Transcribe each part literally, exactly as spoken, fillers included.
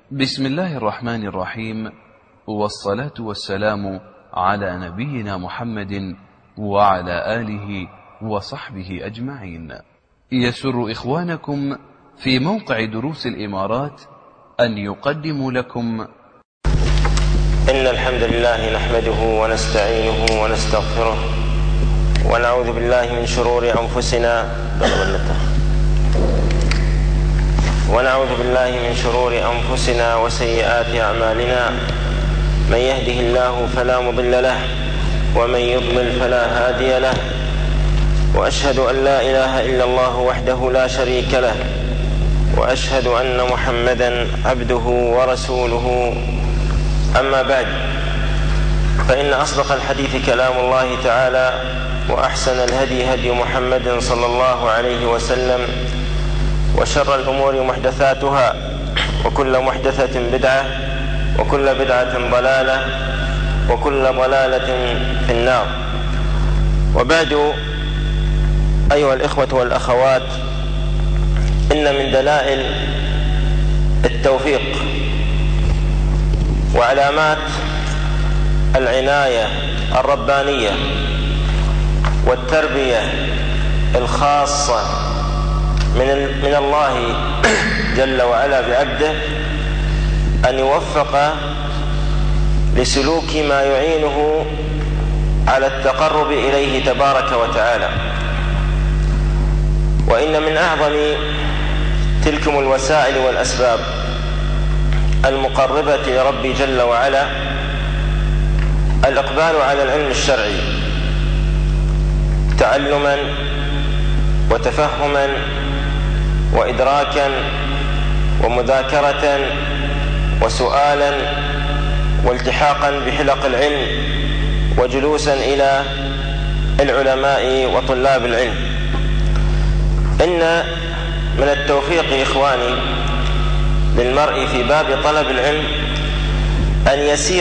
بسم الله الرحمن الرحيم، والصلاة والسلام على نبينا محمد وعلى آله وصحبه أجمعين. يسر إخوانكم في موقع دروس الإمارات أن يقدموا لكم إن الحمد لله نحمده ونستعينه ونستغفره ونعوذ بالله من شرور أنفسنا ونعوذ بالله من شرور أنفسنا وسيئات أعمالنا. من يهده الله فلا مضل له ومن يضلل فلا هادي له، وأشهد أن لا إله إلا الله وحده لا شريك له، وأشهد أن محمدا عبده ورسوله. أما بعد، فإن أصدق الحديث كلام الله تعالى، وأحسن الهدي هدي محمد صلى الله عليه وسلم، وشر الأمور محدثاتها، وكل محدثة بدعة، وكل بدعة ضلالة، وكل ضلالة في النار. وبعد، أيها الإخوة والأخوات، إن من دلائل التوفيق وعلامات العناية الربانية والتربية الخاصة من من الله جل وعلا بعبده أن يوفق لسلوك ما يعينه على التقرب إليه تبارك وتعالى. وإن من أعظم تلكم الوسائل والأسباب المقربة لربي جل وعلا الإقبال على العلم الشرعي تعلما وتفهما وإدراكا ومذاكرة وسؤالا والتحاقا بحلق العلم وجلوسا إلى العلماء وطلاب العلم. إن من التوفيق إخواني للمرء في باب طلب العلم أن يسير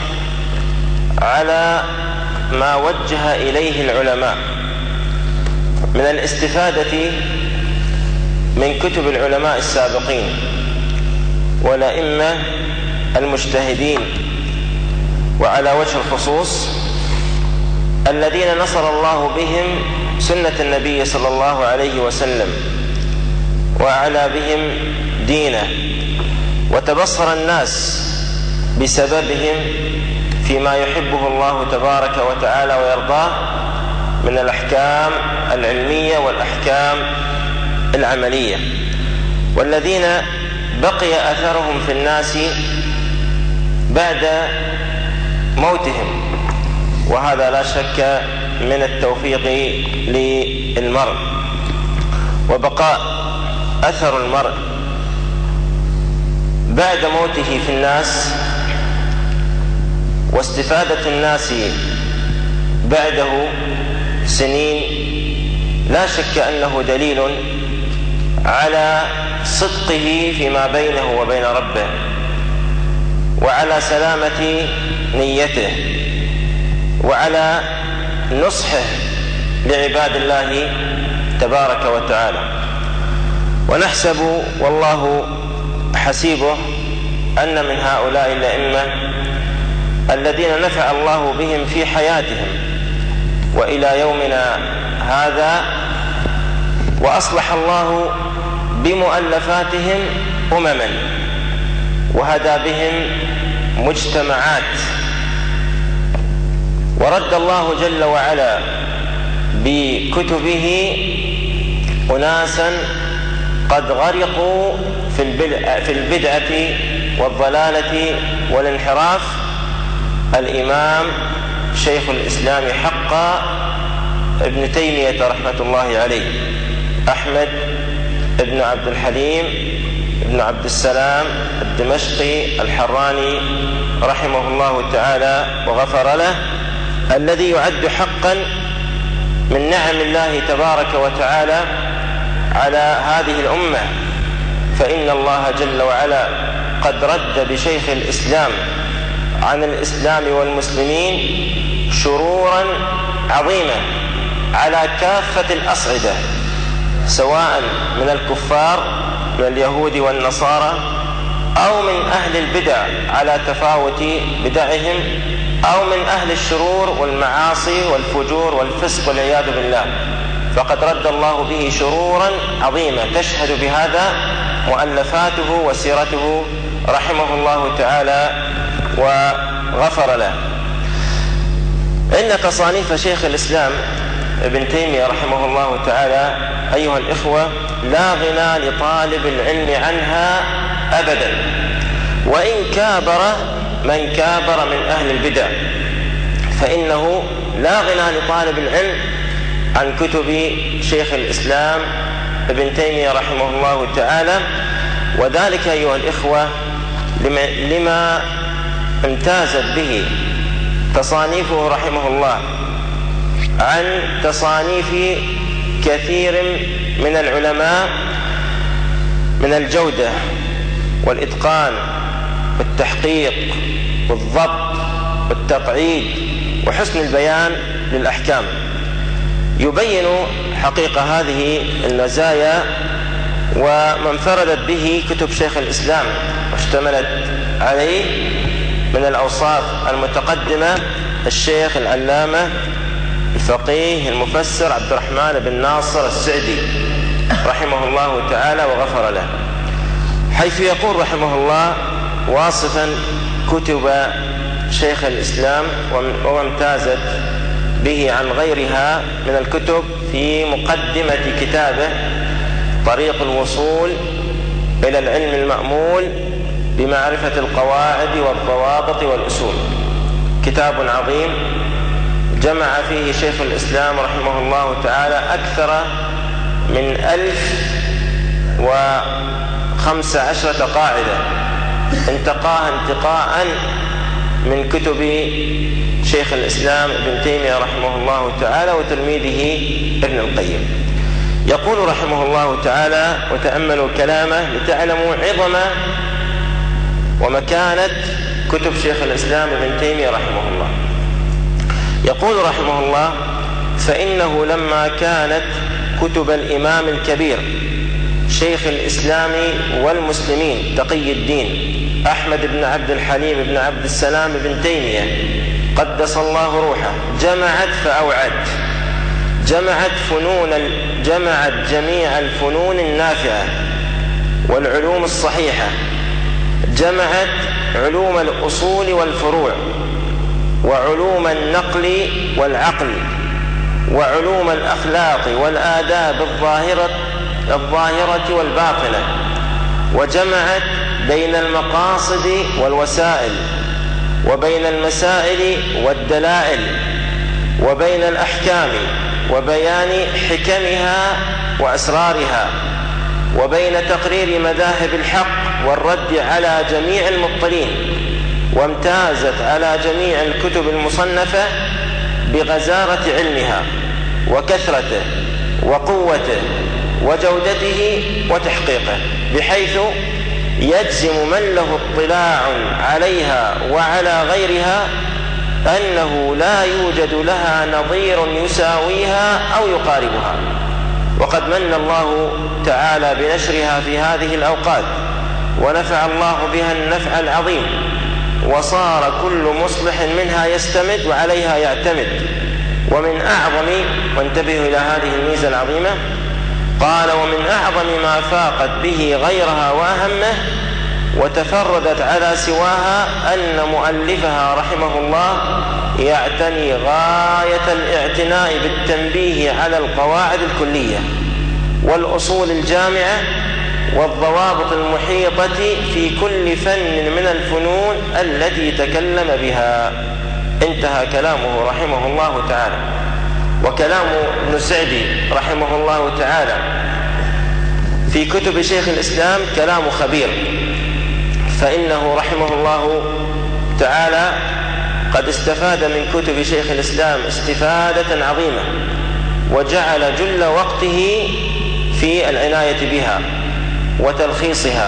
على ما وجه إليه العلماء من الاستفادة من كتب العلماء السابقين والأئمة المجتهدين، وعلى وجه الخصوص الذين نصر الله بهم سنة النبي صلى الله عليه وسلم وأعلى بهم دينه، وتبصر الناس بسببهم فيما يحبه الله تبارك وتعالى ويرضاه من الأحكام العلمية والأحكام العملية، والذين بقي أثرهم في الناس بعد موتهم. وهذا لا شك من التوفيق للمرء، وبقاء أثر المرء بعد موته في الناس واستفادة الناس بعده سنين لا شك أنه دليل على صدقه فيما بينه وبين ربه، وعلى سلامة نيته، وعلى نصحه لعباد الله تبارك وتعالى. ونحسب والله حسيبه أن من هؤلاء الأئمة الذين نفع الله بهم في حياتهم وإلى يومنا هذا، وأصلح الله بمؤلفاتهم أمما، وهدى بهم مجتمعات، ورد الله جل وعلا بكتبه أناسا قد غرقوا في البدعة والضلالة والانحراف. الإمام شيخ الإسلام حقا ابن تيمية رحمة الله عليه، أحمد ابن عبد الحليم ابن عبد السلام الدمشقي الحراني رحمه الله تعالى وغفر له، الذي يعد حقا من نعم الله تبارك وتعالى على هذه الأمة. فإن الله جل وعلا قد رد بشيخ الإسلام عن الإسلام والمسلمين شرورا عظيمة على كافة الأصعدة، سواء من الكفار من اليهود والنصارى أو من أهل البدع على تفاوت بدعهم، أو من أهل الشرور والمعاصي والفجور والفسق والعياذ بالله، فقد رد الله به شرورا عظيمة تشهد بهذا مؤلفاته وسيرته رحمه الله تعالى وغفر له. إن تصانيف شيخ الإسلام ابن تيمية رحمه الله تعالى أيها الإخوة لا غنى لطالب العلم عنها أبدا، وإن كابر من كابر من أهل البدع، فإنه لا غنى لطالب العلم عن كتب شيخ الإسلام ابن تيمية رحمه الله تعالى. وذلك أيها الإخوة لما, لما امتازت به تصانيفه رحمه الله عن تصانيف كثير من العلماء من الجودة والإتقان والتحقيق والضبط والتقعيد وحسن البيان للأحكام. يبين حقيقة هذه المزايا وما انفردت به كتب شيخ الإسلام واشتملت عليه من الأوصاف المتقدمة الشيخ العلامة الفقيه المفسر عبد الرحمن بن ناصر السعدي رحمه الله تعالى وغفر له، حيث يقول رحمه الله واصفا كتب شيخ الإسلام وما امتازت به عن غيرها من الكتب في مقدمة كتابه طريق الوصول إلى العلم المأمول بمعرفة القواعد والضوابط والأصول، كتاب عظيم جمع فيه شيخ الإسلام رحمه الله تعالى أكثر من ألف وخمس عشرة قاعدة انتقاها انتقاء من كتب شيخ الإسلام ابن تيمية رحمه الله تعالى وتلميذه ابن القيم. يقول رحمه الله تعالى وتأملوا كلامه لتعلموا عظم ومكانة كتب شيخ الإسلام ابن تيمية رحمه الله. يقول رحمه الله فإنه لما كانت كتب الإمام الكبير شيخ الإسلام والمسلمين تقي الدين أحمد بن عبد الحليم بن عبد السلام بن تيمية قدس الله روحه جمعت فأوعت، جمعت فنون جمعت جميع الفنون النافعة والعلوم الصحيحة، جمعت علوم الأصول والفروع وعلوم النقل والعقل وعلوم الأخلاق والآداب الظاهرة الظاهرة والباطنة، وجمعت بين المقاصد والوسائل وبين المسائل والدلائل وبين الأحكام وبيان حكمها وأسرارها وبين تقرير مذاهب الحق والرد على جميع المبطلين، وامتازت على جميع الكتب المصنفة بغزارة علمها وكثرته وقوته وجودته وتحقيقه، بحيث يجزم من له اطلاع عليها وعلى غيرها أنه لا يوجد لها نظير يساويها أو يقاربها. وقد من الله تعالى بنشرها في هذه الأوقات ونفع الله بها النفع العظيم، وصار كل مصلح منها يستمد وعليها يعتمد. ومن أعظم، وانتبهوا إلى هذه الميزة العظيمة، قال ومن أعظم ما فاقت به غيرها وأهمه وتفردت على سواها أن مؤلفها رحمه الله يعتني غاية الاعتناء بالتنبيه على القواعد الكلية والأصول الجامعة والضوابط المحيطة في كل فن من الفنون التي تكلم بها. انتهى كلامه رحمه الله تعالى. وكلام ابن سعدي رحمه الله تعالى في كتب شيخ الإسلام كلام خبير، فإنه رحمه الله تعالى قد استفاد من كتب شيخ الإسلام استفادة عظيمة، وجعل جل وقته في العناية بها وتلخيصها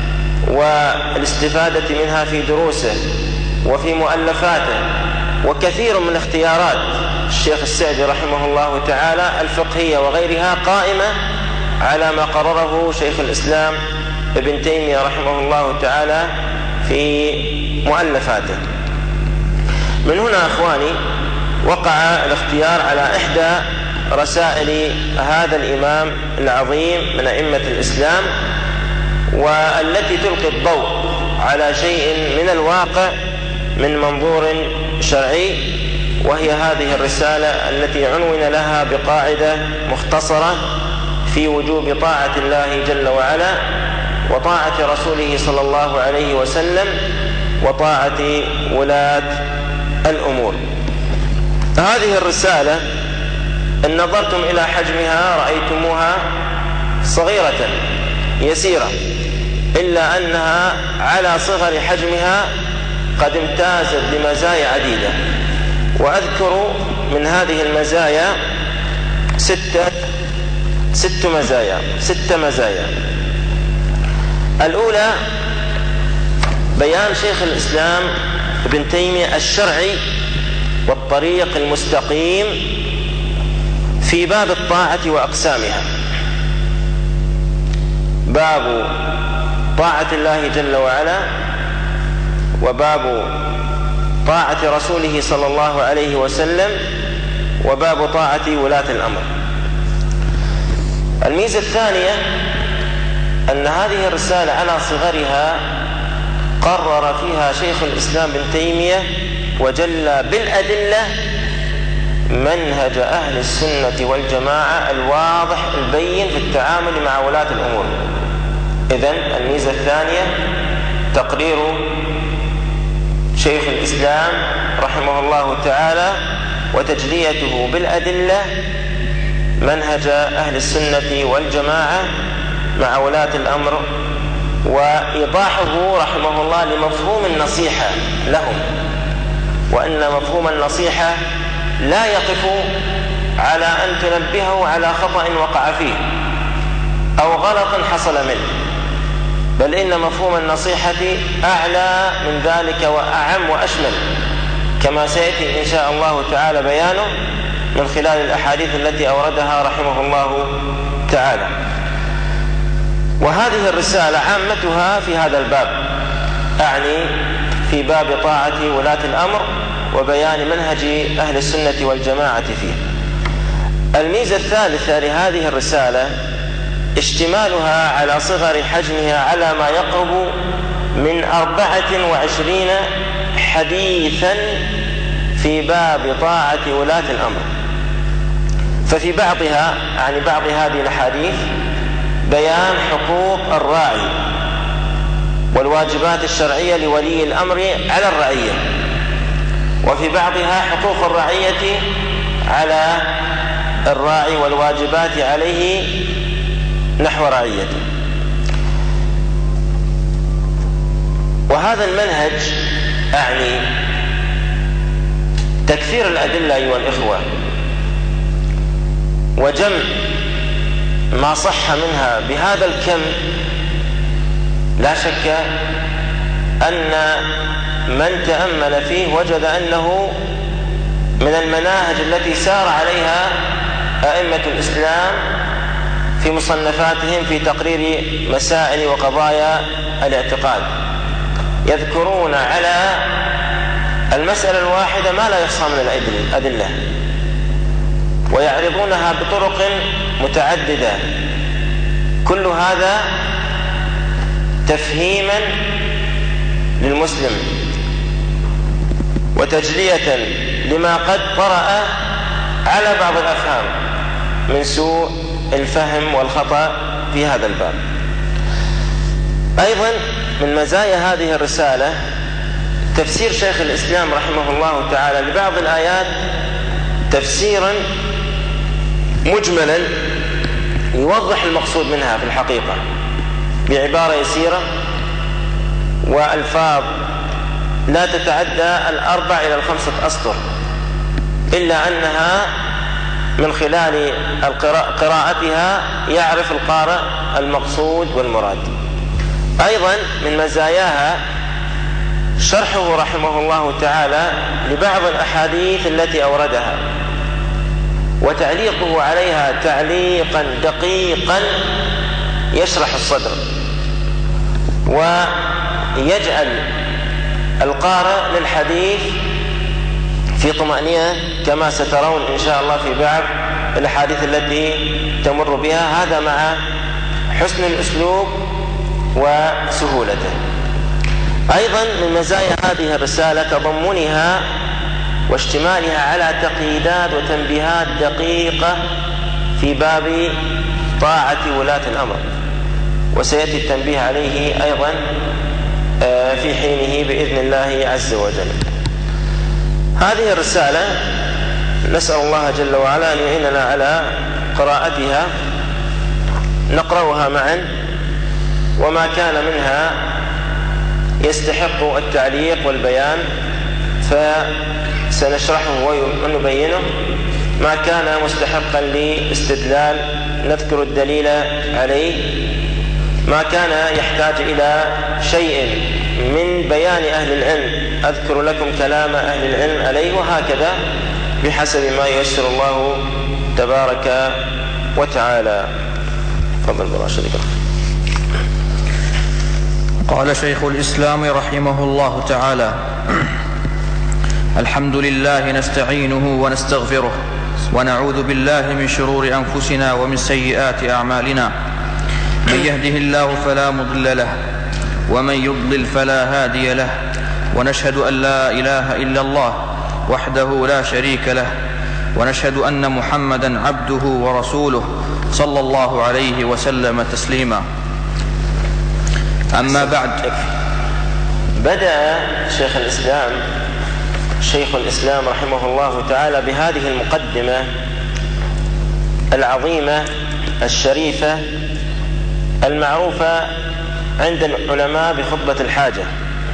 والاستفادة منها في دروسه وفي مؤلفاته. وكثير من اختيارات الشيخ السعدي رحمه الله تعالى الفقهية وغيرها قائمة على ما قرره شيخ الإسلام ابن تيمية رحمه الله تعالى في مؤلفاته. من هنا أخواني وقع الاختيار على إحدى رسائل هذا الإمام العظيم من أئمة الإسلام، والتي تلقي الضوء على شيء من الواقع من منظور شرعي، وهي هذه الرسالة التي عنون لها بقاعدة مختصرة في وجوب طاعة الله جل وعلا وطاعة رسوله صلى الله عليه وسلم وطاعة ولاة الأمور. هذه الرسالة إن نظرتم إلى حجمها رأيتموها صغيرة يسيرة، إلا أنها على صغر حجمها قد امتازت بمزايا عديدة، وأذكر من هذه المزايا ستة ست مزايا ست مزايا. الأولى بيان شيخ الإسلام ابن تيمية الشرعي والطريق المستقيم في باب الطاعة وأقسامها. باب طاعة الله جل وعلا، وباب طاعة رسوله صلى الله عليه وسلم، وباب طاعة ولاة الأمر. الميزة الثانية أن هذه الرسالة على صغرها قرر فيها شيخ الإسلام ابن تيمية وجل بالأدلة منهج أهل السنة والجماعة الواضح البين في التعامل مع ولاة الأمور. إذن الميزة الثانية تقرير شيخ الإسلام رحمه الله تعالى وتجليته بالأدلة منهج أهل السنة والجماعة مع ولاة الأمر، وإيضاحه رحمه الله لمفهوم النصيحة لهم، وأن مفهوم النصيحة لا يقف على أن تنبهه على خطأ وقع فيه أو غلط حصل منه، بل إن مفهوم النصيحة أعلى من ذلك وأعم وأشمل، كما سيأتي إن شاء الله تعالى بيانه من خلال الأحاديث التي أوردها رحمه الله تعالى. وهذه الرسالة عامتها في هذا الباب، أعني في باب طاعة ولاة الأمر وبيان منهج أهل السنة والجماعة فيه. الميزة الثالثة لهذه الرسالة اشتمالها على صغر حجمها على ما يقرب من أربعة وعشرين حديثا في باب طاعة ولاة الأمر. ففي بعضها يعني بعض هذه الأحاديث بيان حقوق الراعي والواجبات الشرعية لولي الأمر على الرعية، وفي بعضها حقوق الرعية على الراعي والواجبات عليه نحو رعيته. وهذا المنهج أعني تكثير الأدلة أيها الإخوة وجمع ما صح منها بهذا الكم. لا شك أن من تأمل فيه وجد أنه من المناهج التي سار عليها أئمة الإسلام في مصنفاتهم في تقرير مسائل وقضايا الاعتقاد. يذكرون على المسألة الواحدة ما لا يحصى من الأدلة، ويعرضونها بطرق متعددة، كل هذا تفهيما للمسلم وتجلية لما قد طرأ على بعض الأفهام من سوء الفهم والخطأ في هذا الباب. أيضا من مزايا هذه الرسالة تفسير شيخ الإسلام رحمه الله تعالى لبعض الآيات تفسيرا مجملا يوضح المقصود منها في الحقيقة بعبارة يسيرة وألفاظ لا تتعدى الأربع إلى الخمسة أسطر، إلا أنها من خلال قراءتها يعرف القارئ المقصود والمراد. أيضا من مزاياها شرحه رحمه الله تعالى لبعض الأحاديث التي أوردها وتعليقه عليها تعليقا دقيقا يشرح الصدر، ويجعل القارئ للحديث في طمأنينة كما سترون إن شاء الله في بعض الأحاديث التي تمر بها، هذا مع حسن الأسلوب وسهولته. أيضا من مزايا هذه الرسالة تضمنها واشتمالها على تقييدات وتنبيهات دقيقة في باب طاعة ولاة الأمر، وسيأتي التنبيه عليه أيضا في حينه بإذن الله عز وجل. هذه الرسالة نسأل الله جل وعلا أن يعيننا على قراءتها، نقرأها معا، وما كان منها يستحق التعليق والبيان فسنشرحه ونبينه، ما كان مستحقا لاستدلال نذكر الدليل عليه، ما كان يحتاج إلى شيء من بيان أهل العلم أذكر لكم كلام أهل العلم عليه، وهكذا بحسب ما ييسر الله تبارك وتعالى. تفضل براشد. قال شيخ الإسلام رحمه الله تعالى: الحمد لله نستعينه ونستغفره ونعوذ بالله من شرور أنفسنا ومن سيئات أعمالنا، من يهده الله فلا مضل له ومن يضلل فلا هادي له، ونشهد أن لا إله إلا الله وحده لا شريك له، ونشهد أن محمدا عبده ورسوله صلى الله عليه وسلم تسليما. أما بعد، بدأ شيخ الإسلام شيخ الإسلام رحمه الله تعالى بهذه المقدمة العظيمة الشريفة المعروفة عند العلماء بخطبة الحاجة.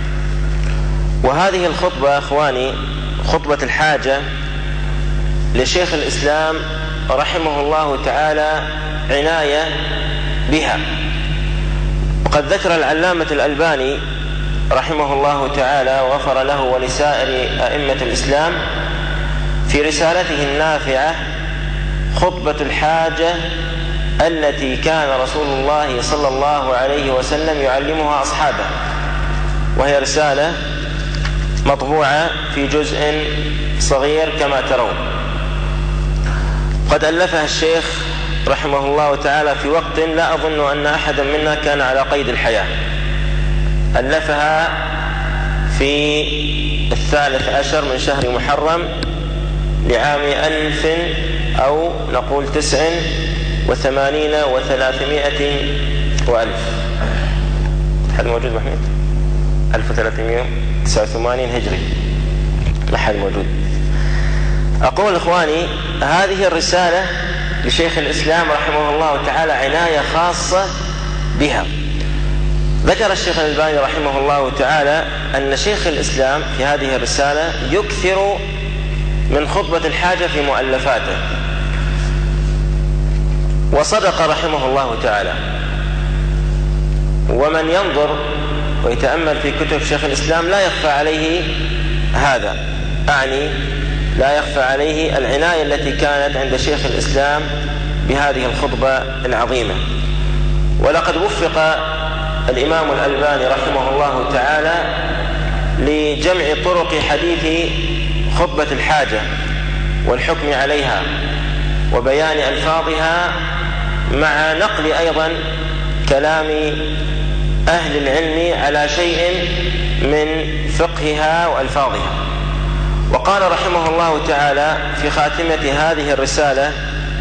وهذه الخطبة أخواني خطبة الحاجة لشيخ الإسلام رحمه الله تعالى عناية بها، وقد ذكر العلامة الألباني رحمه الله تعالى وغفر له ولسائر أئمة الإسلام في رسالته النافعة خطبة الحاجة التي كان رسول الله صلى الله عليه وسلم يعلمها أصحابه، وهي رسالة مطبوعة في جزء صغير كما ترون. قد ألفها الشيخ رحمه الله تعالى في وقت لا أظن أن أحدا منا كان على قيد الحياة، ألفها في الثالث عشر من شهر محرم لعام ألف أو نقول تسع وثمانين وثلاثمائة وألف. هل موجود محمد؟ ألف وثلاثمائة وتسعة وثمانين هجري، لا حد موجود. أقول إخواني هذه الرسالة لشيخ الإسلام رحمه الله تعالى عناية خاصة بها. ذكر الشيخ الألباني رحمه الله تعالى أن شيخ الإسلام في هذه الرسالة يكثر من خطبة الحاجة في مؤلفاته، وصدق رحمه الله تعالى. ومن ينظر ويتأمل في كتب شيخ الإسلام لا يخفى عليه هذا، أعني لا يخفى عليه العناية التي كانت عند شيخ الإسلام بهذه الخطبة العظيمة. ولقد وفق الإمام الألباني رحمه الله تعالى لجمع طرق حديث خطبة الحاجة والحكم عليها وبيان ألفاظها، مع نقل أيضا كلام أهل العلم على شيء من فقهها وألفاظها. وقال رحمه الله تعالى في خاتمة هذه الرسالة: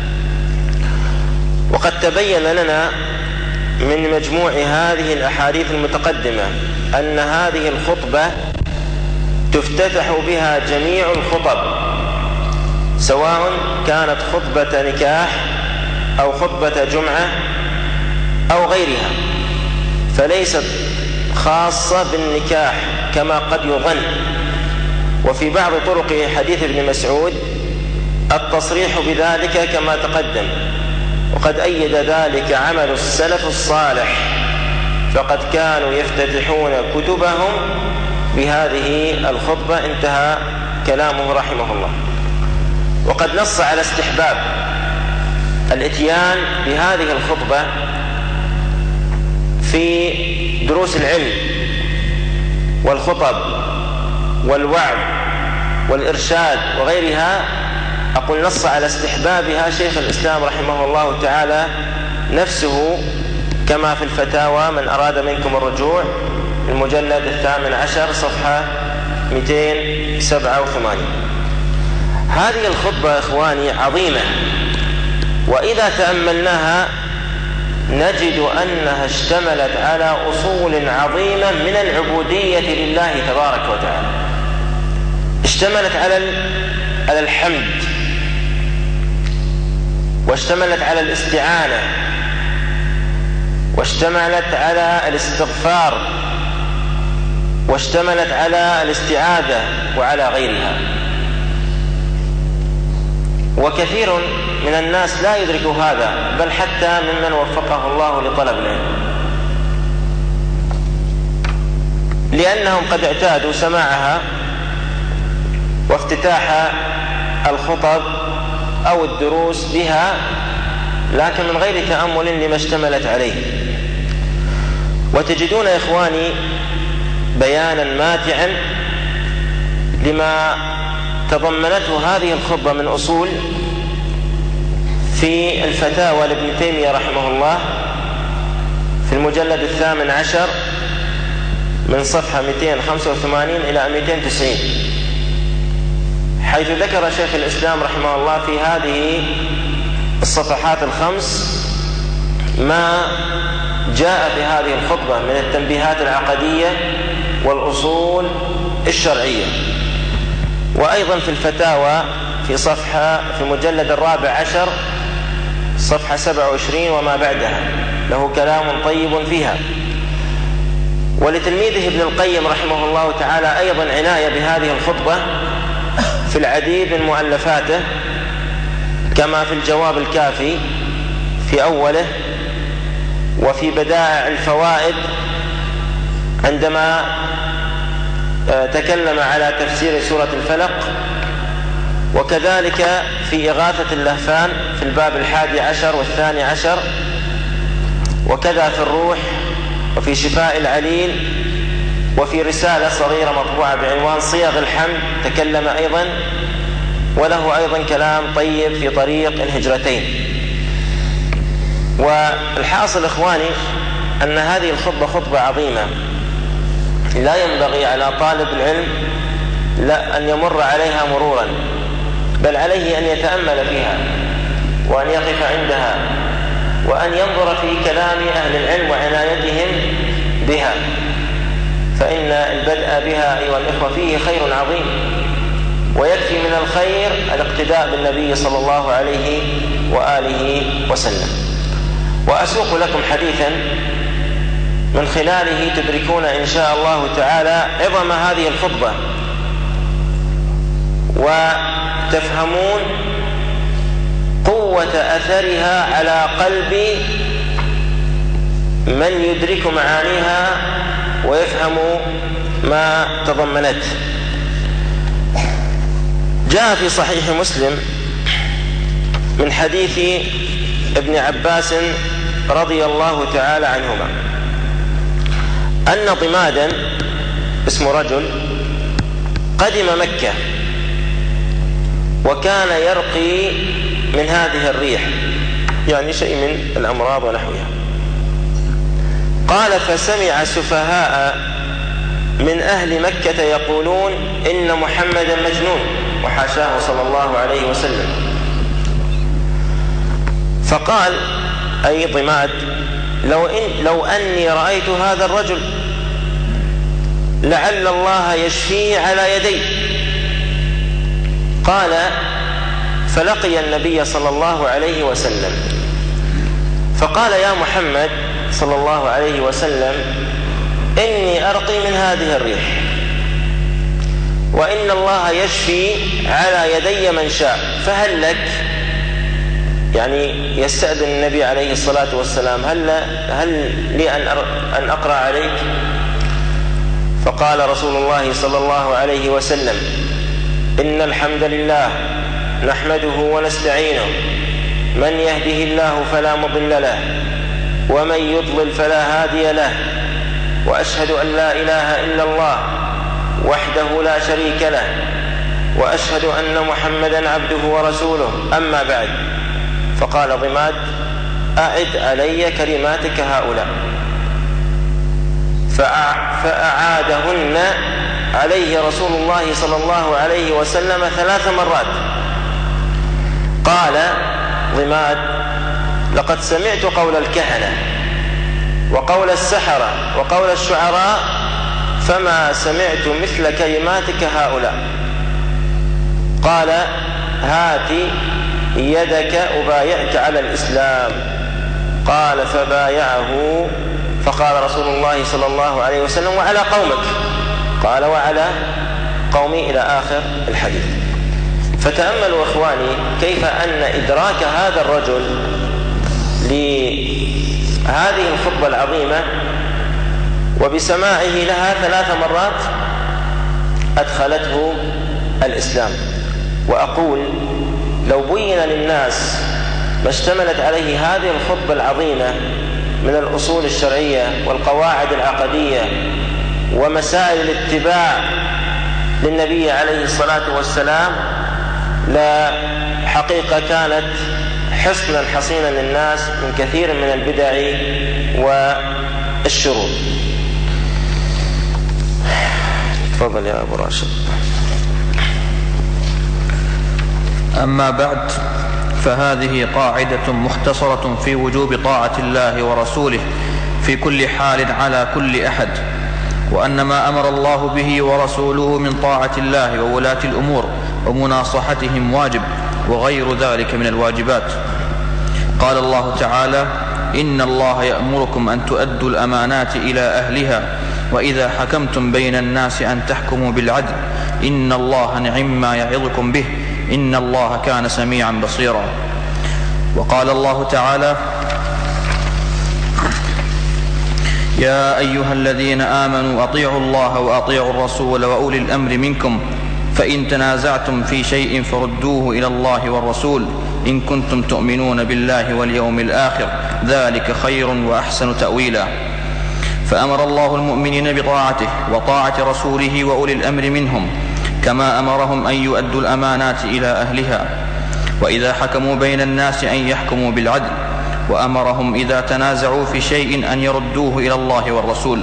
وقد تبين لنا من مجموع هذه الأحاديث المتقدمة أن هذه الخطبة تفتتح بها جميع الخطب، سواء كانت خطبة نكاح أو خطبة جمعة أو غيرها، فليست خاصة بالنكاح كما قد يظن. وفي بعض طرق حديث ابن مسعود التصريح بذلك كما تقدم، وقد أيد ذلك عمل السلف الصالح، فقد كانوا يفتتحون كتبهم بهذه الخطبة. انتهى كلامه رحمه الله. وقد نص على استحباب الاتيان بهذه الخطبة في دروس العلم والخطب والوعظ والإرشاد وغيرها، أقول نص على استحبابها شيخ الإسلام رحمه الله تعالى نفسه، كما في الفتاوى من أراد منكم الرجوع المجلد الثامن عشر صفحة مئتين وسبعة وثمانين. هذه الخطبة إخواني عظيمة، وإذا تأملناها نجد أنها اشتملت على أصول عظيمة من العبودية لله تبارك وتعالى. اشتملت على الحمد، واشتملت على الاستعانة، واشتملت على الاستغفار، واشتملت على الاستعاذة وعلى غيرها. وكثير من الناس لا يدرك هذا، بل حتى ممن وفقه الله لطلب العلم، لأنهم قد اعتادوا سماعها وافتتاح الخطب أو الدروس بها، لكن من غير تأمل لما اشتملت عليه. وتجدون يا إخواني بيانا ماتعا لما تضمنته هذه الخطبة من أصول في الفتاوى لابن تيمية رحمه الله في المجلد الثامن عشر من صفحة مئتين وخمسة وثمانين إلى مئتين وتسعين، حيث ذكر شيخ الإسلام رحمه الله في هذه الصفحات الخمس ما جاء في هذه الخطبة من التنبيهات العقدية والأصول الشرعية. وأيضا في الفتاوى في صفحة في المجلد الرابع عشر صفحة سبعة وعشرين وما بعدها له كلام طيب فيها. ولتلميذه ابن القيم رحمه الله تعالى أيضا عناية بهذه الخطبة في العديد من مؤلفاته، كما في الجواب الكافي في أوله، وفي بدائع الفوائد عندما تكلم على تفسير سورة الفلق، وكذلك في إغاثة اللهفان في الباب الحادي عشر والثاني عشر، وكذا في الروح، وفي شفاء العليل، وفي رسالة صغيرة مطبوعة بعنوان صيغ الحمد تكلم أيضا، وله أيضا كلام طيب في طريق الهجرتين. والحاصل إخواني أن هذه الخطبة خطبة عظيمة، لا ينبغي على طالب العلم لا أن يمر عليها مرورا، بل عليه أن يتأمل فيها وأن يقف عندها وأن ينظر في كلام أهل العلم وعنايتهم بها، فإن البدء بها أيها الإخوة فيه خير عظيم، ويكفي من الخير الاقتداء بالنبي صلى الله عليه وآله وسلم. وأسوق لكم حديثا من خلاله تدركون إن شاء الله تعالى عظم هذه الخطبة، وتفهمون قوة أثرها على قلب من يدرك معانيها ويفهم ما تضمنت. جاء في صحيح مسلم من حديث ابن عباس رضي الله تعالى عنهما أن ضمادا اسم رجل قدم مكة، وكان يرقي من هذه الريح، يعني شيء من الأمراض ونحوها. قال: فسمع سفهاء من أهل مكة يقولون إن محمدا مجنون، وحاشاه صلى الله عليه وسلم. فقال أي ضماد: لو, إن لو أني رأيت هذا الرجل لعل الله يشفيه على يدي. قال: فلقي النبي صلى الله عليه وسلم فقال: يا محمد صلى الله عليه وسلم، إني أرقي من هذه الريح، وإن الله يشفي على يدي من شاء، فهل لك؟ يعني يستأذن النبي عليه الصلاة والسلام: هل, هل لي أن أقرأ عليك؟ فقال رسول الله صلى الله عليه وسلم: إن الحمد لله نحمده ونستعينه، من يهده الله فلا مضل له، ومن يضلل فلا هادي له، وأشهد أن لا إله إلا الله وحده لا شريك له، وأشهد أن محمدا عبده ورسوله. أما بعد، فقال ضماد: أعد علي كلماتك هؤلاء. فأعادهن عليه رسول الله صلى الله عليه وسلم ثلاث مرات. قال ضماد: لقد سمعت قول الكهنة وقول السحرة وقول الشعراء، فما سمعت مثل كلماتك هؤلاء. قال: هات يدك أبايعك على الإسلام. قال: فبايعه. فقال رسول الله صلى الله عليه وسلم: وعلى قومك؟ قال: وعلى قومي، إلى آخر الحديث. فتأملوا إخواني كيف أن إدراك هذا الرجل لهذه الخطبة العظيمة وبسماعه لها ثلاث مرات أدخلته الإسلام. وأقول: لو بين للناس ما اشتملت عليه هذه الخطبة العظيمة من الأصول الشرعية والقواعد العقدية ومسائل الاتباع للنبي عليه الصلاة والسلام، لا حقيقة كانت حصنا حصينا للناس من كثير من البدع والشرور. تفضل يا أبو راشد. أما بعد، فهذه قاعدة مختصرة في وجوب طاعة الله ورسوله في كل حال على كل أحد، وأن ما أمر الله به ورسوله من طاعة الله وولاة الأمور ومناصحتهم واجب، وغير ذلك من الواجبات. قال الله تعالى: إن الله يأمركم أن تؤدوا الأمانات إلى أهلها، وإذا حكمتم بين الناس أن تحكموا بالعدل، إن الله نعم ما يعظكم به، إن الله كان سميعا بصيرا. وقال الله تعالى: يا أيها الذين آمنوا أطيعوا الله وأطيعوا الرسول وأولي الأمر منكم، فإن تنازعتم في شيء فردوه إلى الله والرسول إن كنتم تؤمنون بالله واليوم الآخر، ذلك خير وأحسن تأويلا. فأمر الله المؤمنين بطاعته وطاعة رسوله وأولي الأمر منهم، كما أمرهم أن يؤدوا الأمانات إلى أهلها، وإذا حكموا بين الناس أن يحكموا بالعدل، وأمرهم إذا تنازعوا في شيء أن يردوه إلى الله والرسول.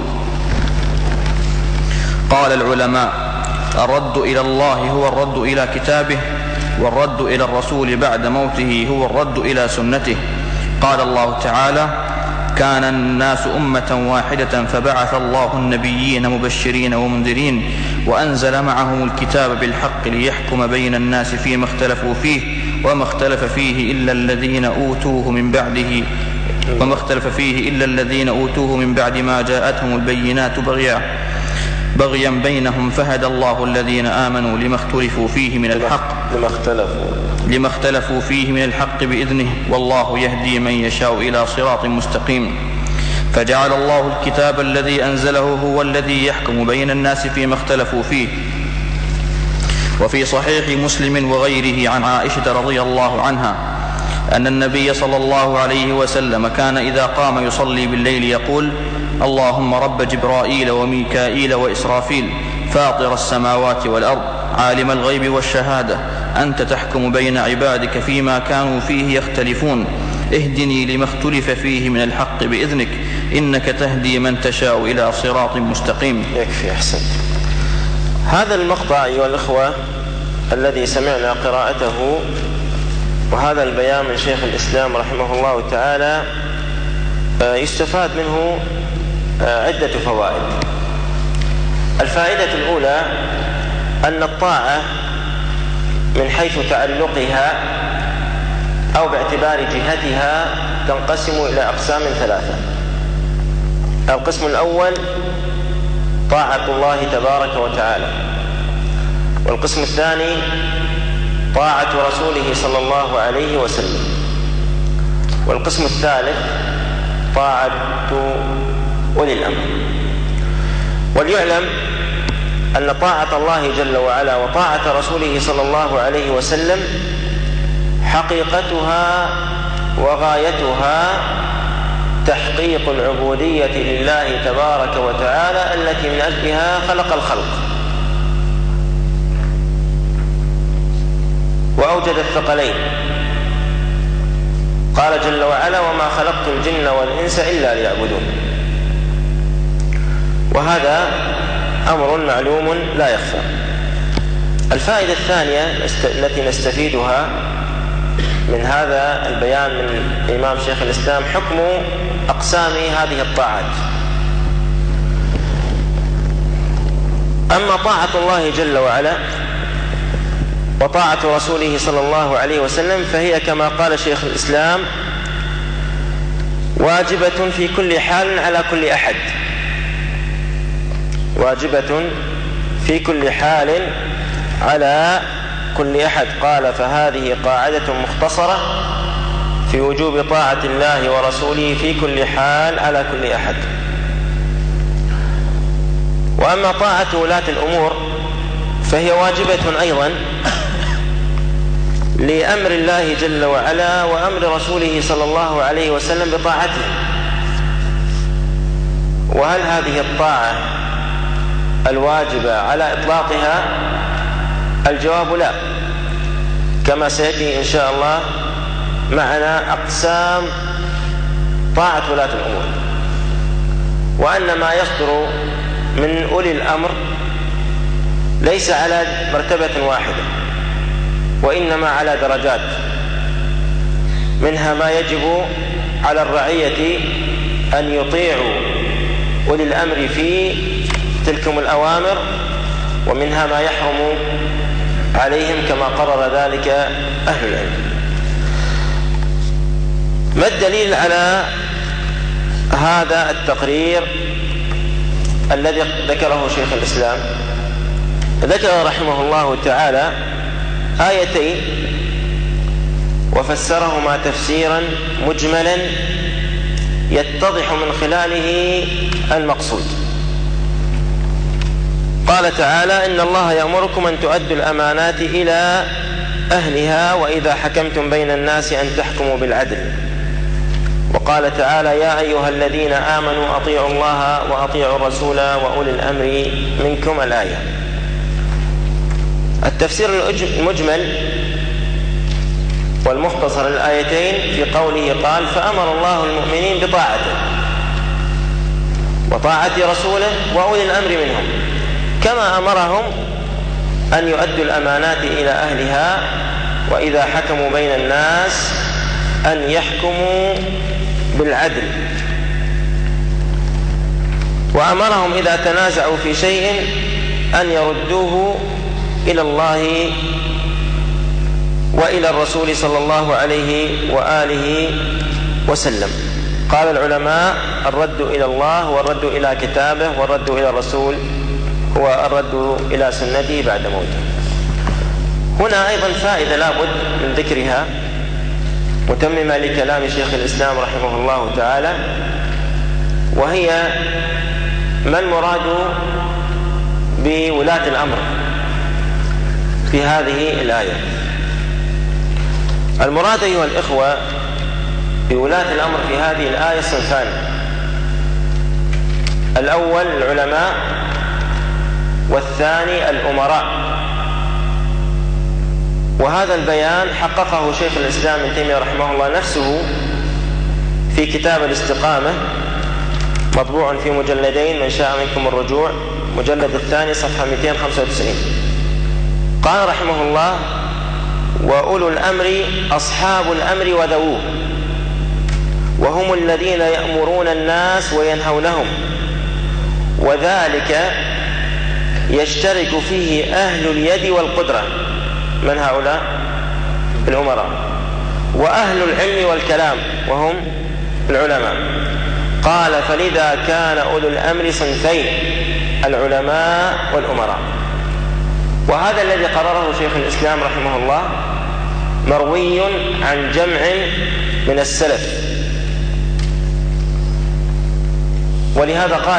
قال العلماء: الرد إلى الله هو الرد إلى كتابه، والرد إلى الرسول بعد موته هو الرد إلى سنته. قال الله تعالى: كان الناس أمة واحدة فبعث الله النبيين مبشرين ومنذرين وأنزل معهم الكتاب بالحق ليحكم بين الناس فيما اختلفوا فيه وما اختلف فيه إلا الذين أوتوه من بعده وما اختلف فيه إلا الذين أوتوه من بعد ما جاءتهم البينات بغيا بغيا بينهم، فهدى الله الذين آمنوا لما اختلفوا فيه من الحق لما اختلفوا لما اختلفوا فيه من الحق بإذنه، والله يهدي من يشاء إلى صراط مستقيم. فجعل الله الكتاب الذي أنزله هو الذي يحكم بين الناس فيما اختلفوا فيه. وفي صحيح مسلم وغيره عن عائشة رضي الله عنها أن النبي صلى الله عليه وسلم كان إذا قام يصلي بالليل يقول: اللهم رب جبرائيل وميكائيل وإسرافيل، فاطر السماوات والأرض، عالم الغيب والشهادة، أنت تحكم بين عبادك فيما كانوا فيه يختلفون، اهدني لما اختلف فيه من الحق بإذنك، إنك تهدي من تشاء إلى صراط مستقيم. يكفي، أحسن. هذا المقطع أيها الأخوة الذي سمعنا قراءته وهذا البيان من شيخ الإسلام رحمه الله تعالى يستفاد منه عدة فوائد. الفائدة الأولى أن الطاعة من حيث تعلقها أو باعتبار جهتها تنقسم إلى أقسام ثلاثة. القسم الأول طاعة الله تبارك وتعالى، والقسم الثاني طاعة رسوله صلى الله عليه وسلم، والقسم الثالث طاعة أولي الأمر. وليعلم أن طاعة الله جل وعلا وطاعة رسوله صلى الله عليه وسلم حقيقتها وغايتها تحقيق العبودية لله تبارك وتعالى التي من أجلها خلق الخلق وأوجد الثقلين. قال جل وعلا: وما خلقت الجن والإنس إلا ليعبدون. وهذا أمر معلوم لا يخفى. الفائدة الثانية التي نستفيدها من هذا البيان من الإمام شيخ الإسلام حكم أقسام هذه الطاعات. أما طاعة الله جل وعلا وطاعة رسوله صلى الله عليه وسلم فهي كما قال شيخ الإسلام واجبة في كل حال على كل أحد، واجبة في كل حال على كل أحد. قال: فهذه قاعدة مختصرة في وجوب طاعة الله ورسوله في كل حال على كل أحد. وأما طاعة ولاة الأمور فهي واجبة أيضا لأمر الله جل وعلا وأمر رسوله صلى الله عليه وسلم بطاعته. وهل هذه الطاعة الواجبة على إطلاقها؟ الجواب لا، كما سيأتي إن شاء الله معنا أقسام طاعة ولاة الأمور، وأن ما يصدر من أولي الأمر ليس على مرتبة واحدة، وإنما على درجات، منها ما يجب على الرعية أن يطيعوا أولي الأمر في تلكم الأوامر، ومنها ما يحرم عليهم كما قرر ذلك أهل العلم. ما الدليل على هذا التقرير الذي ذكره شيخ الإسلام؟ ذكر رحمه الله تعالى آيتين وفسرهما تفسيرا مجملا يتضح من خلاله المقصود. قال تعالى: إن الله يأمركم أن تؤدوا الأمانات إلى أهلها وإذا حكمتم بين الناس أن تحكموا بالعدل. وقال تعالى: يا أيها الذين آمنوا أطيعوا الله وأطيعوا الرسول وأولي الأمر منكم. الآية. التفسير المجمل والمختصر للآيتين في قوله قال: فأمر الله المؤمنين بطاعته وطاعة رسوله وأولي الأمر منهم، كما أمرهم أن يؤدوا الأمانات إلى أهلها وإذا حكموا بين الناس أن يحكموا بالعدل، وأمرهم إذا تنازعوا في شيء أن يردوه إلى الله وإلى الرسول صلى الله عليه وآله وسلم. قال العلماء: الرد إلى الله والرد إلى كتابه والرد إلى الرسول هو الرد إلى سنته بعد موته. هنا أيضا فائدة لا بد من ذكرها متممة لكلام شيخ الإسلام رحمه الله تعالى، وهي ما المراد بولاة الأمر في هذه الآية. المراد أيها الإخوة بولاة الأمر في هذه الآية صنفان: الأول العلماء، والثاني الأمراء. وهذا البيان حققه شيخ الإسلام ابن تيمية رحمه الله نفسه في كتاب الاستقامة، مطبوع في مجلدين، من شاء منكم الرجوع، مجلد الثاني صفحة مئتين وخمسة وتسعين. قال رحمه الله: وأولو الأمر أصحاب الأمر وذووه، وهم الذين يأمرون الناس وينهونهم، وذلك يشترك فيه أهل اليد والقدرة. من هؤلاء؟ الأمراء. وأهل العلم والكلام وهم العلماء. قال: فلذا كان أولو الأمر صنفين: العلماء والأمراء. وهذا الذي قرره شيخ الإسلام رحمه الله مروي عن جمع من السلف، ولهذا قال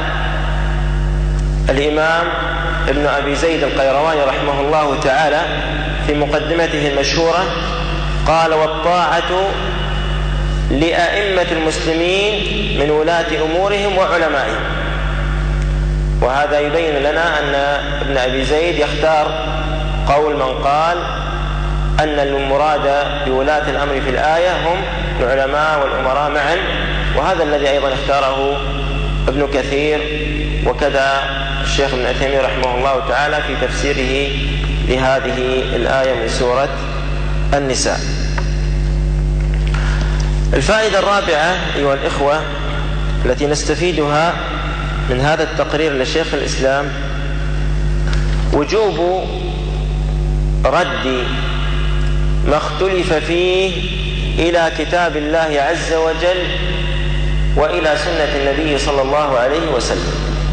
الإمام ابن أبي زيد القيرواني رحمه الله تعالى في مقدمته المشهورة، قال: والطاعة لأئمة المسلمين من ولاة أمورهم وعلمائهم. وهذا يبين لنا أن ابن أبي زيد يختار قول من قال أن المراد بولاة الأمر في الآية هم العلماء والأمراء معا، وهذا الذي أيضا اختاره ابن كثير وكذا الشيخ ابن تيمية رحمه الله تعالى في تفسيره لهذه الآية من سورة النساء. الفائدة الرابعة أيها الإخوة التي نستفيدها من هذا التقرير لشيخ الإسلام وجوب رد ما اختلف فيه إلى كتاب الله عز وجل وإلى سنة النبي صلى الله عليه وسلم.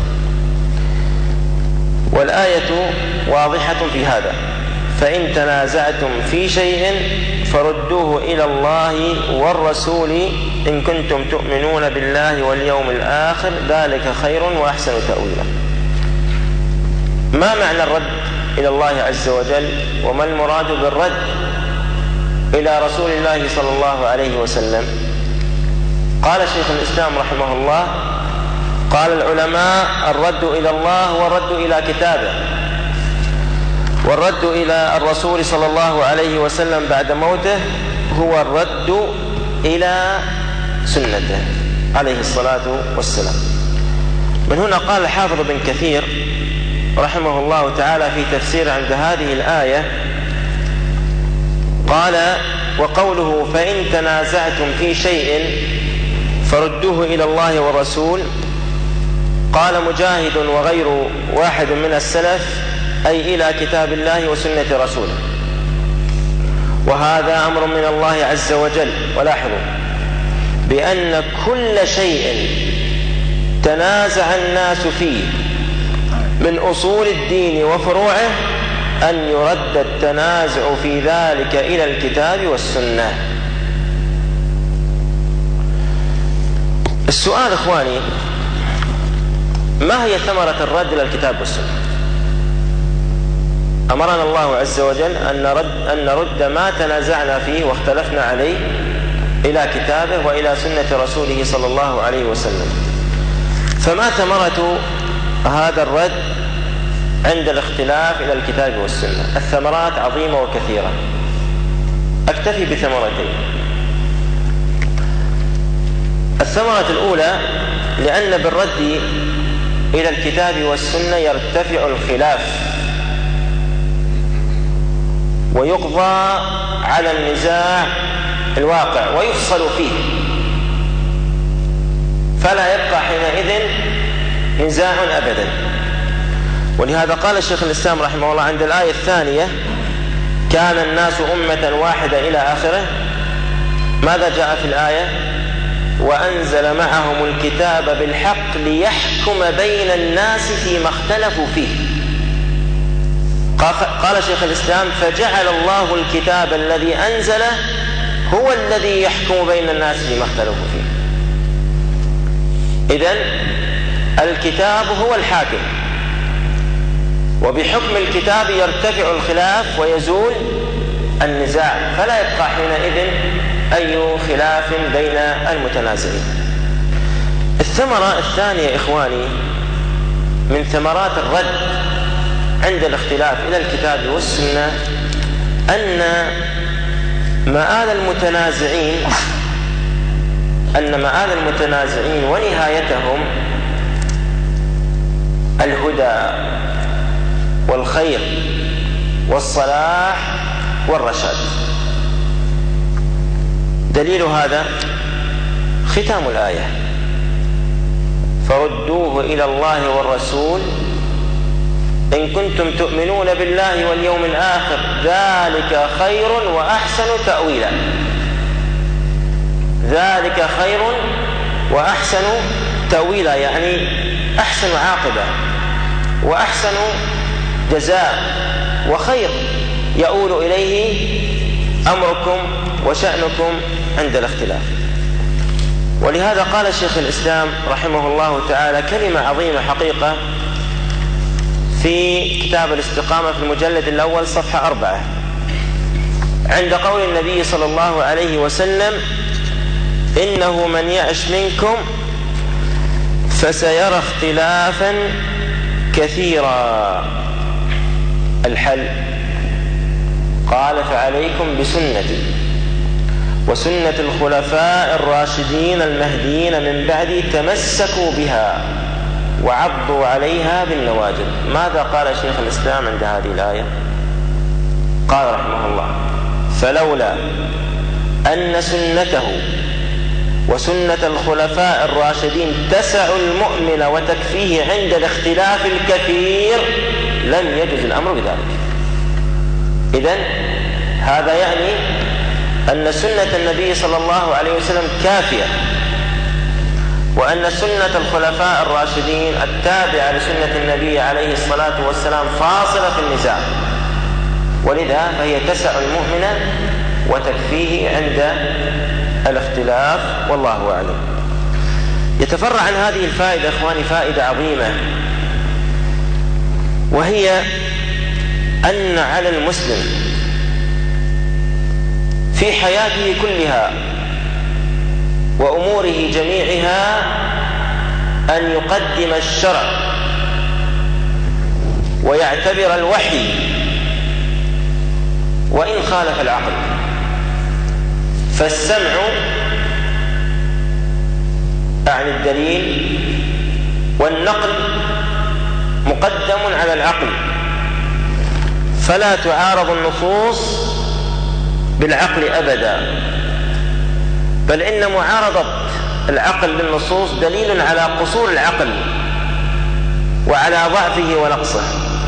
والآية واضحة في هذا: فإن تنازعتم في شيء فردوه إلى الله والرسول إن كنتم تؤمنون بالله واليوم الآخر ذلك خير وأحسن تأويلا. ما معنى الرد إلى الله عز وجل؟ وما المراد بالرد إلى رسول الله صلى الله عليه وسلم؟ قال شيخ الإسلام رحمه الله: قال العلماء: الرد إلى الله والرد إلى كتابه، والرد إلى الرسول صلى الله عليه وسلم بعد موته هو الرد إلى سنته عليه الصلاة والسلام. من هنا قال الحافظ بن كثير رحمه الله تعالى في تفسير عند هذه الآية، قال: وقوله فإن تنازعتم في شيء فردوه إلى الله والرسول، قال مجاهد وغير واحد من السلف أي إلى كتاب الله وسنة رسوله، وهذا أمر من الله عز وجل. ولاحظوا بأن كل شيء تنازع الناس فيه من أصول الدين وفروعه أن يرد التنازع في ذلك إلى الكتاب والسنة. السؤال إخواني: ما هي ثمرة الرد إلى الكتاب والسنة؟ أمرنا الله عز وجل أن نرد, أن نرد ما تنازعنا فيه واختلفنا عليه إلى كتابه وإلى سنة رسوله صلى الله عليه وسلم. فما ثمرة هذا الرد عند الاختلاف إلى الكتاب والسنة؟ الثمرات عظيمة وكثيرة، أكتفي بثمرتين. الثمرة الأولى: لأن بالرد إلى الكتاب والسنة يرتفع الخلاف ويقضى على النزاع الواقع ويفصل فيه، فلا يبقى حينئذ نزاع أبدا. ولهذا قال الشيخ الإسلام رحمه الله عند الآية الثانية: كان الناس أمة واحدة إلى آخره. ماذا جاء في الآية؟ وأنزل معهم الكتاب بالحق ليحكم بين الناس فيما اختلفوا فيه. قال شيخ الإسلام: فجعل الله الكتاب الذي أنزله هو الذي يحكم بين الناس فيما اختلفوا فيه. إذن الكتاب هو الحاكم، وبحكم الكتاب يرتفع الخلاف ويزول النزاع، فلا يبقى حينئذ أي خلاف بين المتنازعين. الثمرة الثانية إخواني من ثمرات الرد عند الاختلاف إلى الكتاب والسنة أن مآل المتنازعين أن مآل المتنازعين ونهايتهم الهدى والخير والصلاح والرشاد. دليل هذا ختام الآية: فردوه إلى الله والرسول إن كنتم تؤمنون بالله واليوم الآخر ذلك خير وأحسن تأويلا. ذلك خير وأحسن تأويلا يعني أحسن عاقبة وأحسن جزاء وخير يؤول إليه أمركم وشأنكم عند الاختلاف. ولهذا قال شيخ الإسلام رحمه الله تعالى كلمة عظيمة حقيقة في كتاب الاستقامة في المجلد الأول صفحة أربعة عند قول النبي صلى الله عليه وسلم: إنه من يعش منكم فسيرى اختلافا كثيرا. الحل قال فعليكم بسنتي وسنة الخلفاء الراشدين المهديين من بعدي تمسكوا بها وعضوا عليها بالنواجذ. ماذا قال شيخ الإسلام عند هذه الآية؟ قال رحمه الله: فلولا أن سنته وسنة الخلفاء الراشدين تسع المؤمن وتكفيه عند الاختلاف الكثير لم يجوز الأمر بذلك. إذن هذا يعني أن سنة النبي صلى الله عليه وسلم كافية، وأن سنة الخلفاء الراشدين التابعة لسنة النبي عليه الصلاة والسلام فاصلة في النزاع، ولذا فهي تسع المؤمن وتكفيه عند الاختلاف، والله أعلم. يتفرع عن هذه الفائدة إخواني فائدة عظيمة، وهي أن على المسلم في حياته كلها وأموره جميعها أن يقدم الشرع ويعتبر الوحي وإن خالف العقل، فالسمع عن الدليل والنقل مقدم على العقل، فلا تعارض النصوص بالعقل أبدا، بل إن معارضة العقل للنصوص دليل على قصور العقل وعلى ضعفه ونقصه.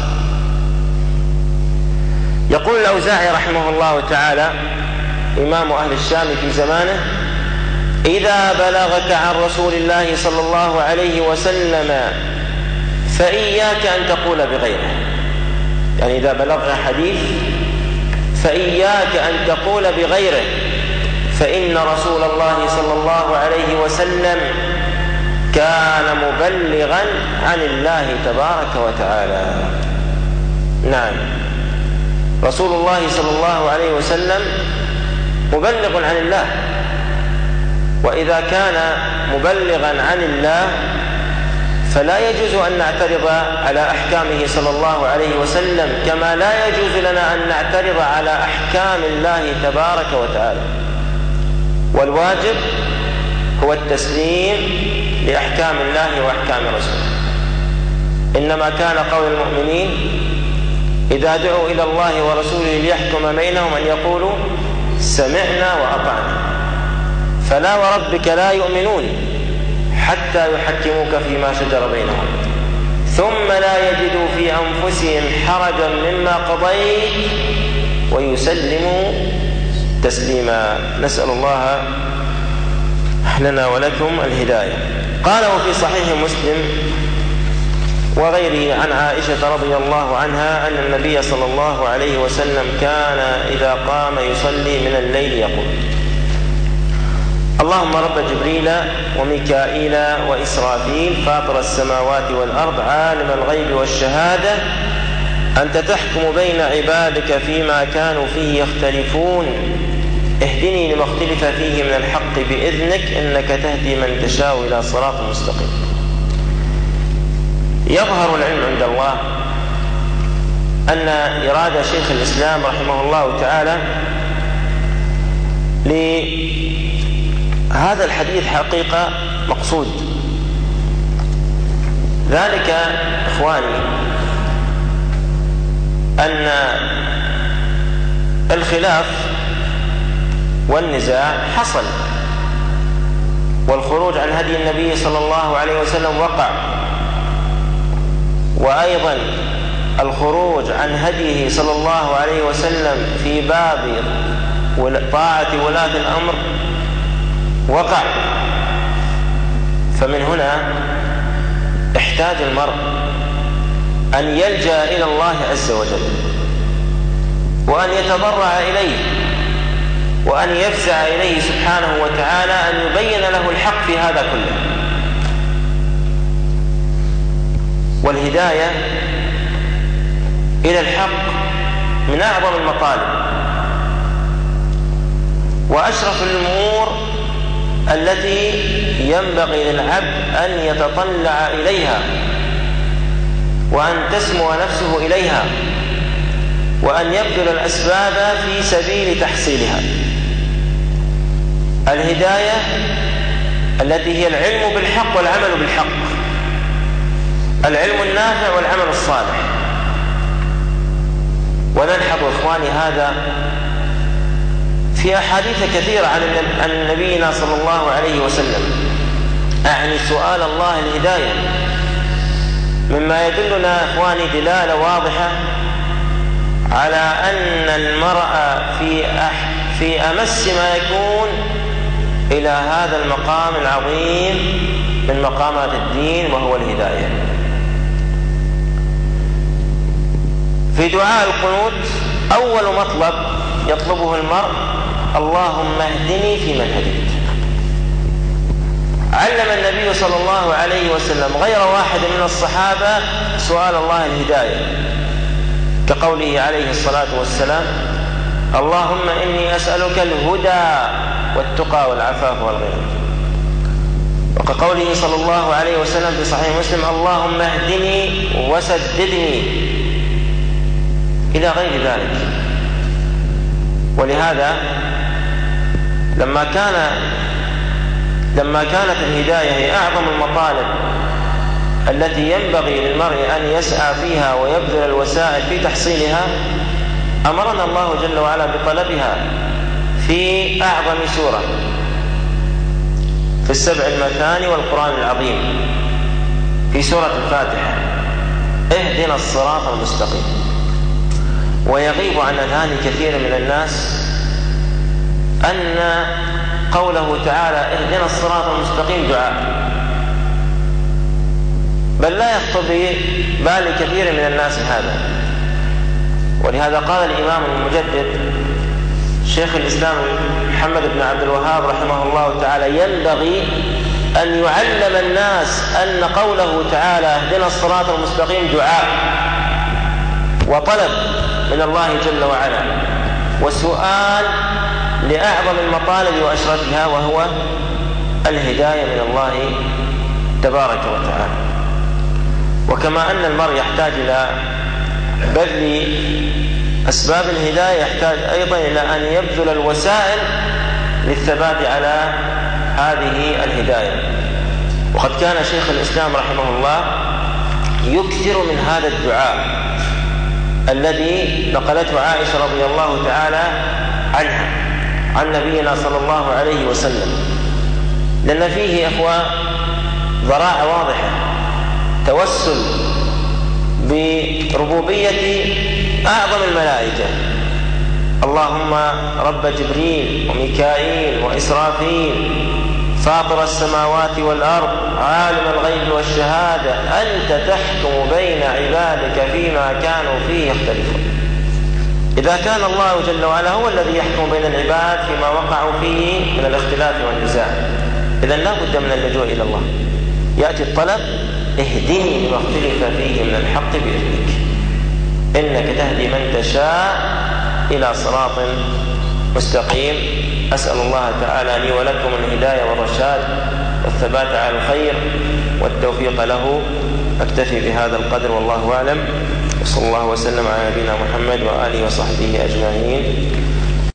يقول الأوزاعي رحمه الله تعالى إمام أهل الشام في زمانه: إذا بلغك عن رسول الله صلى الله عليه وسلم فإياك أن تقول بغيره. يعني إذا بلغنا حديث فإياك أن تقول بغيره، فإن رسول الله صلى الله عليه وسلم كان مبلغا عن الله تبارك وتعالى. نعم، رسول الله صلى الله عليه وسلم مبلغ عن الله، وإذا كان مبلغا عن الله فلا يجوز أن نعترض على أحكامه صلى الله عليه وسلم، كما لا يجوز لنا أن نعترض على أحكام الله تبارك وتعالى. والواجب هو التسليم لأحكام الله وأحكام رسوله. إنما كان قول المؤمنين إذا دعوا إلى الله ورسوله ليحكم بينهم أن يقولوا سمعنا وأطعنا. فلا وربك لا يؤمنون حتى يحكموك فيما شجر بينهم ثم لا يجدوا في أنفسهم حرجا مما قضيت ويسلموا تسليما. نسأل الله لنا ولكم الهداية. قاله في صحيح مسلم وغيره عن عائشة رضي الله عنها أن النبي صلى الله عليه وسلم كان إذا قام يصلي من الليل يقول: اللهم رب جبريل وميكائيل وإسرافيل فاطر السماوات والأرض عالم الغيب والشهادة أنت تحكم بين عبادك فيما كانوا فيه يختلفون اهدني لما اختلف فيه من الحق بإذنك إنك تهدي من تشاء إلى صراط مستقيم. يظهر العلم عند الله أن إرادة شيخ الإسلام رحمه الله تعالى لهذا الحديث حقيقة مقصود. ذلك إخواني أن الخلاف والنزاع حصل، والخروج عن هدي النبي صلى الله عليه وسلم وقع، وأيضا الخروج عن هديه صلى الله عليه وسلم في باب طاعة ولاة الأمر وقع. فمن هنا احتاج المرء أن يلجأ إلى الله عز وجل وأن يتضرع إليه وأن يفزع إليه سبحانه وتعالى أن يبين له الحق في هذا كله. والهداية إلى الحق من أعظم المطالب وأشرف الأمور التي ينبغي للعبد أن يتطلع إليها وأن تسمو نفسه إليها وأن يبذل الأسباب في سبيل تحصيلها. الهداية التي هي العلم بالحق والعمل بالحق، العلم النافع والعمل الصالح. ونلحظ إخواني هذا في أحاديث كثيرة عن نبينا صلى الله عليه وسلم، أعني سؤال الله الهداية، مما يدلنا إخواني دلالة واضحة على أن المرء في أح في أمس ما يكون إلى هذا المقام العظيم من مقامات الدين وهو الهداية. في دعاء القنوت أول مطلب يطلبه المرء: اللهم اهدني فيمن هديت. علم النبي صلى الله عليه وسلم غير واحد من الصحابة سؤال الله الهداية، كقوله عليه الصلاة والسلام: اللهم إني أسألك الهدى والتقى والعفاف والغنى. وكقوله صلى الله عليه وسلم في صحيح مسلم: اللهم اهدني وسددني، إلى غير ذلك. ولهذا لما كان لما كانت الهداية هي أعظم المطالب التي ينبغي للمرء أن يسعى فيها ويبذل الوسائل في تحصيلها، أمرنا الله جل وعلا بطلبها في أعظم سورة في السبع المثاني والقرآن العظيم، في سورة الفاتحة: اهدنا الصراط المستقيم. ويغيب عن أذهان كثير من الناس أن قوله تعالى اهدنا الصراط المستقيم دعاء، بل لا يخطر ببال كثير من الناس هذا. ولهذا قال الإمام المجدد شيخ الإسلام محمد بن عبد الوهاب رحمه الله تعالى: ينبغي أن يعلم الناس أن قوله تعالى اهدنا الصراط المستقيم دعاء وطلب من الله جل وعلا، وسؤال لأعظم المطالب وأشرفها، وهو الهداية من الله تبارك وتعالى. وكما أن المرء يحتاج إلى بذل أسباب الهداية، يحتاج أيضا إلى أن يبذل الوسائل للثبات على هذه الهداية. وقد كان شيخ الإسلام رحمه الله يكثر من هذا الدعاء الذي نقلته عائشة رضي الله تعالى عنها عن نبينا صلى الله عليه وسلم، لأن فيه أخوة ذراع واضحة، توسل بربوبية أعظم الملائكة: اللهم رب جبريل وميكائيل وإسرافيل فاطر السماوات والأرض عالم الغيب والشهادة أنت تحكم بين عبادك فيما كانوا فيه يختلفون. إذا كان الله جل وعلا هو الذي يحكم بين العباد فيما وقعوا فيه من الاختلاف والنزاع، إذن لا بد من اللجوء إلى الله. يأتي الطلب: اهدني لما اختلف فيه من الحق بإذنك إنك تهدي من تشاء إلى صراط مستقيم. أسأل الله تعالى لي ولكم الهداية والرشاد والثبات على الخير والتوفيق له. أكتفي بهذا القدر والله أعلم، وصلى الله وسلم على نبينا محمد وآله وصحبه أجمعين.